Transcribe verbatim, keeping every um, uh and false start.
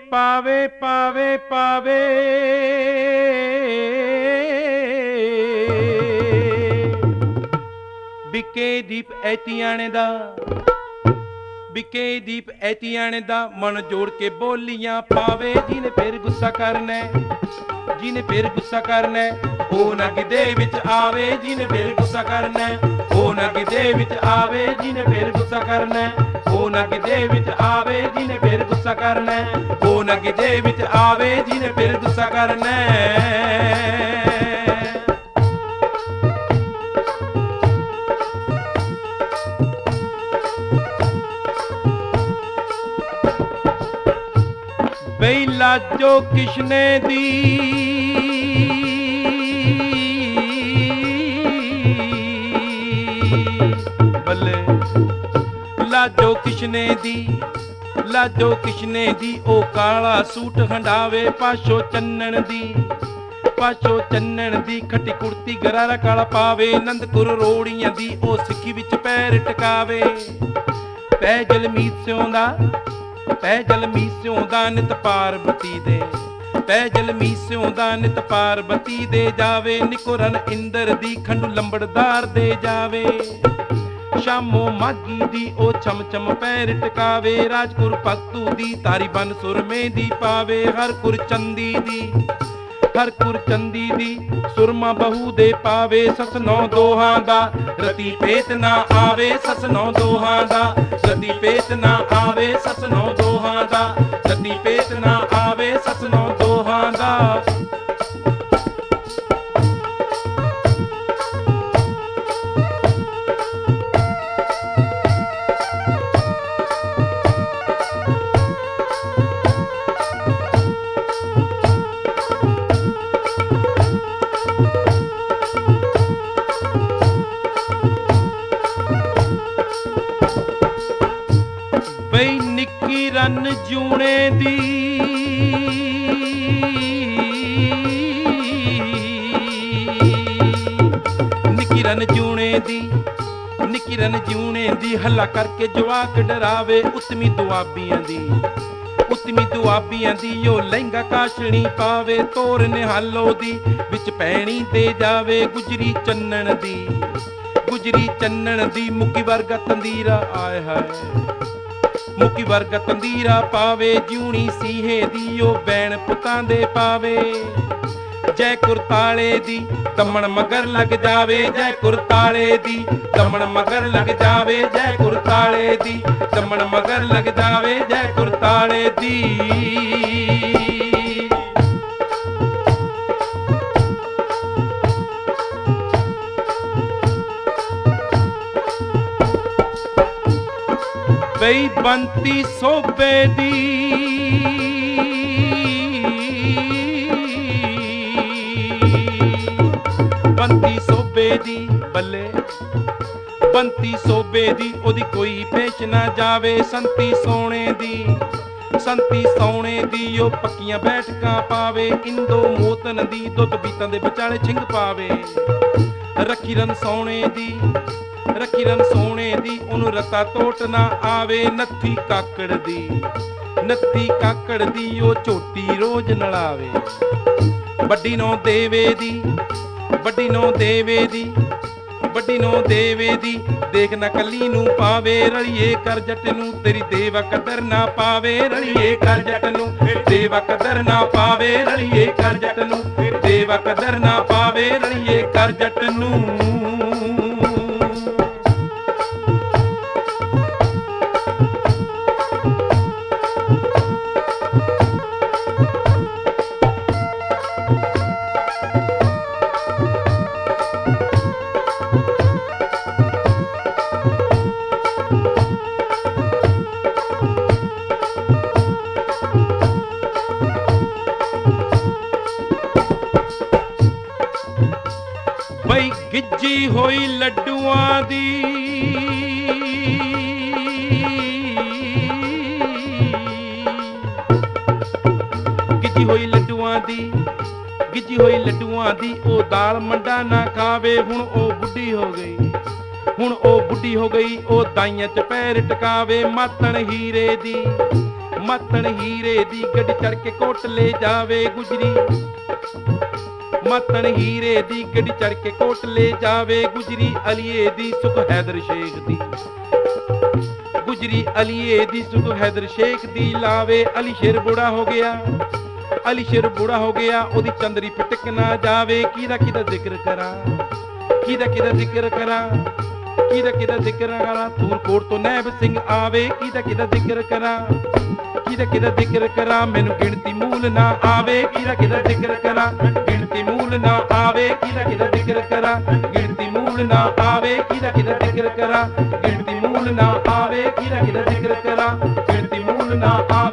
ਪਾਵੇ ਪਾਵੇ ਪਾਵੇ ਬਿਕੇ ਦੀਪ ਐਤੀਆਣੇ ਦਾ ਬਿਕੇ ਦੀਪ ਐਤੀਆਣੇ ਦਾ ਮਨ ਜੋੜ ਕੇ ਬੋਲੀਆਂ ਪਾਵੇ। ਜਿਹਨੇ ਫਿਰ ਗੁੱਸਾ ਕਰਨਾ ਜਿਹਨੇ ਫਿਰ ਗੁੱਸਾ ਕਰਨਾ ਉਹ ਨਾ ਕਿਤੇ ਵਿੱਚ ਆਵੇ। ਜਿਹਨੇ ਫਿਰ ਗੁੱਸਾ ਕਰਨਾ ਉਹ ਨਾ ਕਿਤੇ ਵਿੱਚ ਆਵੇ। ਜਿਹਨੇ ਫਿਰ ਗੁੱਸਾ ਕਰਨਾ ਉਹ ਨਾ ਕਿਤੇ ਵਿੱਚ ਆਵੇ। ਜਿਹਨੇ ਫਿਰ ਗੁੱਸਾ ਕਰਨਾ ਉਹ ਨਾ ਕਿਤੇ ਵਿੱਚ ਆਵੇ। ਜਿਹਨੇ ਫਿਰ ਗੁੱਸਾ ਕਰਨਾ ਬਈ ਲਾਜੋ ਕਿਸ਼ਨੇ ਦੀ ਬੱਲੇ ਲਾਜੋ ਕਿਸ਼ਨੇ ਦੀ ਲਾਜੋ ਕਿਸ਼ਨੇ ਦੀ ਉਹ ਕਾਲਾ ਸੂਟ ਹੰਡਾਵੇ। ਪਾਸ਼ੋ ਚੰਨਣ ਦੀ ਪਾਸ਼ੋ ਚੰਨਣ ਦੀ ਖੱਟੀ ਕੁੜਤੀ ਗਰਾਰਾ ਕਾਲਾ ਪਾਵੇ। ਨੰਦਪੁਰ ਰੋੜੀਆਂ ਦੀ ਉਹ ਸਿੱਖੀ ਵਿੱਚ ਪੈਰ ਟਿਕਾਵੇ। ਪੈ ਜਲਮੀਤ ਸਿਉਂ ਦਾ ਪੈ ਜਲਮੀਤ ਸਿਉਂ ਦਾ ਨਿਤ ਪਾਰਬਤੀ ਦੇ ਪੈ ਜਲਮੀਤ ਸਿਉਂ ਦਾ ਨਿਤ ਪਾਰਬਤੀ ਦੇ ਜਾਵੇ। ਨਿਕੁਰਨ ਇੰਦਰ ਦੀ ਖੰਡੂ ਲੰਬੜਦਾਰ ਦੇ ਜਾਵੇ। ਸ਼ਾਮੋ ਮਾਗੀ ਦੀ ਉਹ ਛਮ ਛਮ ਪੈਰ ਟਿਕਾਵੇ। ਰਾਜਪੁਰ ਭਗਤੂ ਦੀ ਤਾਰੀ ਬਨ ਸੁਰਮੇ ਦੀ ਪਾਵੇ। ਹਰਪੁਰ ਚੰਦੀ ਦੀ ਹਰਪੁਰ ਚੰਦੀ ਦੀ ਸੁਰਮਾ ਬਹੂ ਦੇ ਪਾਵੇ। ਸੱਸ ਨੌ ਦੋਹਾਂ ਦਾ ਰਤੀ ਪੇਤ ਨਾ ਆਵੇ। ਸੱਸ ਨੌ ਦੋਹਾਂ ਦਾ ਰਤੀ ਪੇਤ ਨਾ ਆਵੇ। ਸੱਸ ਨੌ ਦੋਹਾਂ ਦਾ ਰਤੀ ਪੇਤ ਨਾ ਆਵੇ। ਸੱਸ ਨੌ ਦੋਹਾਂ ਦਾ ਬਈ ਨਿੱਕੀ ਰਨ ਜੂਣੇ ਦੀ ਨਿੱਕੀ ਰਨ ਜੂਣੇ ਦੀ ਨਿੱਕੀ ਰਨ ਜੂਣੇ ਦੀ ਹੱਲਾ ਕਰਕੇ ਜਵਾਕ ਡਰਾਵੇ। ਉਤਮੀ ਦੁਆਬੀਆਂ ਦੀ ਉਤਮੀ ਦੁਆਬੀਆਂ ਦੀ ਉਹ ਲਹਿੰਗਾ ਕਾਸ਼ਣੀ ਪਾਵੇ। ਤੋਰ ਨਿਹਾਲੋ ਦੀ ਵਿੱਚ ਪੈਣੀ ਦੇ ਜਾਵੇ। ਗੁਜਰੀ ਚੰਨਣ ਦੀ ਗੁਜਰੀ ਚੰਨਣ ਦੀ ਮੁੱਕੀ ਵਰਗਾ ਤੰਦੀਰਾ ਆਏ ਹਾਏ ਮੁੱਕੀ ਵਰਗਾ ਤੰਦੀਰਾ ਪਾਵੇ। ਜਿਉਣੀ ਸੀਹੇ ਦੀ ਉਹ ਬੈਣ ਪੁੱਤਾਂ ਦੇ ਪਾਵੇ। ਜੈ ਕੁਰਤਾਲੇ ਦੀ ਦਮਣ ਮਗਰ ਲੱਗ ਜਾਵੇ। ਜੈ ਕੁਰਤਾਲੇ ਦੀ ਦਮਣ ਮਗਰ ਲੱਗ ਜਾਵੇ। ਜੈ ਕੁਰਤਾਲੇ ਦੀ ਦਮਣ ਮਗਰ ਲੱਗ ਜਾਵੇ। ਜੈ ਕੁਰਤਾਲੇ ਦੀ ਬਈ ਬੰਤੀ ਸੋਬੇ ਦੀ ਬੰਤੀ ਸੋਬੇ ਦੀ ਬੱਲੇ ਬੰਤੀ ਸੋਬੇ ਦੀ ਉਹਦੀ ਕੋਈ ਪੇਸ਼ ਨਾ ਜਾਵੇ। ਸੰਤੀ ਸੋਹਣੇ ਦੀ ਸੰਤੀ ਸੋਹਣੇ ਦੀ ਉਹ ਪੱਕੀਆਂ ਬੈਠਕਾਂ ਪਾਵੇ। ਇੰਦੋ ਮੋਤਨ ਦੀ ਦੁੱਧ ਬੀਤਾਂ ਦੇ ਵਿਚਾਲੇ ਛਿੰਗ ਪਾਵੇ। ਰੱਖੀ ਰਨ ਸੋਹਣੇ ਦੀ ਰੱਖੀ ਰਨ ਸੋਹਣੇ ਦੀ ਉਹਨੂੰ ਰਤਾ ਤੋਟ ਨਾ ਆਵੇ। ਨੱਥੀ ਕਾਕੜ ਦੀ ਨੱਥੀ ਕਾਕੜ ਦੀ ਉਹ ਝੋਟੀ ਰੋਜ਼ ਨਲਾਵੇ। ਵੱਡੀ ਨੌ ਦੇਵੇ ਦੀ ਵੱਡੀ ਨੌ ਦੇਵੇ ਦੀ ਵੱਡੀ ਨੌ ਦੇਵੇ ਦੀ ਦੇਖ ਨਾ ਕੱਲੀ ਨੂੰ ਪਾਵੇ। ਰਲੀਏ ਕਰ ਜੱਟ ਨੂੰ ਤੇਰੀ ਦੇਵਾ ਕਦਰ ਨਾ ਪਾਵੇ। ਰਲੀਏ ਕਰ ਜੱਟ ਨੂੰ ਦੇਵਾ ਕਦਰ ਨਾ ਪਾਵੇ। ਰਲੀਏ ਕਰ ਜੱਟ ਨੂੰ ਦੇਵਾ ਕਦਰ ਨਾ ਪਾਵੇ। ਰਲੀਏ ਕਰ ਜੱਟ ਨੂੰ ਬਈ ਗਿੱਜੀ ਹੋਈ ਲੱਡੂਆਂ ਦੀ ਗਿੱਜੀ ਹੋਈ ਲੱਡੂਆਂ ਦੀ ਗਿੱਜੀ ਹੋਈ ਲੱਡੂਆਂ ਦੀ ਉਹ ਦਾਲ ਮੰਡਾ ਨਾ ਖਾਵੇ। ਹੁਣ ਉਹ ਬੁੱਢੀ ਹੋ ਗਈ ਹੁਣ ਉਹ ਬੁੱਢੀ ਹੋ ਗਈ ਉਹ ਦਾਈਆਂ ਚ ਪੈਰ ਟਿਕਾਵੇ। ਮਾਤਣ ਹੀਰੇ ਦੀ ਮਾਤਣ ਹੀਰੇ ਦੀ ਗੱਡੀ ਚੜ ਕੇ ਕੋਟਲੇ ਜਾਵੇ ਗੁਜਰੀ, ਮਾਤਣ ਹੀਰੇ ਦੀ ਗੱਡੀ ਚੜ ਕੇ ਕੋਟਲੇ ਜਾਵੇ ਗੁਜਰੀ। ਅਲੀਏ ਦੀ ਸੁਖ ਹੈਦਰ ਸ਼ੇਖ ਦੀ, ਗੁਜਰੀ ਅਲੀਏ ਦੀ ਸੁਖ ਹੈਦਰ ਸ਼ੇਖ ਦੀ ਲਾਵੇ। ਅਲੀ ਸ਼ੇਰ ਬੁੜਾ ਹੋ ਗਿਆ, ਅਲੀ ਸ਼ੇਰ ਬੁੜਾ ਹੋ ਗਿਆ, ਉਹਦੀ ਚੰਦਰੀ ਪਟਕ ਨਾ ਜਾਵੇ। ਕਿਹਦਾ ਕਿਹਦਾ ਜ਼ਿਕਰ ਕਰਾਂ, ਕਿਹਦਾ ਕਿਹਦਾ ਜ਼ਿਕਰ ਕਰਾਂ, ਕਿਹਦਾ ਕਿਹਦਾ ਜ਼ਿਕਰ ਕਰਾਂ। ਧੂਰਕੋਟ ਤੋਂ ਨੈਬ ਸਿੰਘ ਆਵੇ, ਕਿਹਦਾ ਕਿਹਦਾ ਜ਼ਿਕਰ ਕਰਾਂ, ਕਿਹਦਾ ਕਿਹਦਾ ਜ਼ਿਕਰ ਕਰਾਂ। ਮੈਨੂੰ ਗਿਣਤੀ ਮੂਲ ਨਾ ਆਵੇ, ਕਿਹਦਾ ਕਿਹਦਾ ਜ਼ਿਕਰ ਕਰਾਂ, ਗਿਣਤੀ ਮੂਲ ਨਾ ਆਵੇ। ਕਿਹਦਾ ਕਿਹਦਾ ਜ਼ਿਕਰ ਕਰਾਂ, ਗਿਣਤੀ ਮੂਲ ਨਾ ਆਵੇ। ਕਿਹਦਾ ਕਿਹਦਾ ਜ਼ਿਕਰ ਕਰਾਂ, ਗਿਣਤੀ ਮੂਲ ਨਾ ਆਵੇ। ਕਿਹਦਾ ਕਿਹਦਾ ਜ਼ਿਕਰ ਕਰਾਂ, ਗਿਣਤੀ ਮੂਲ ਨਾ ਆਵੇ।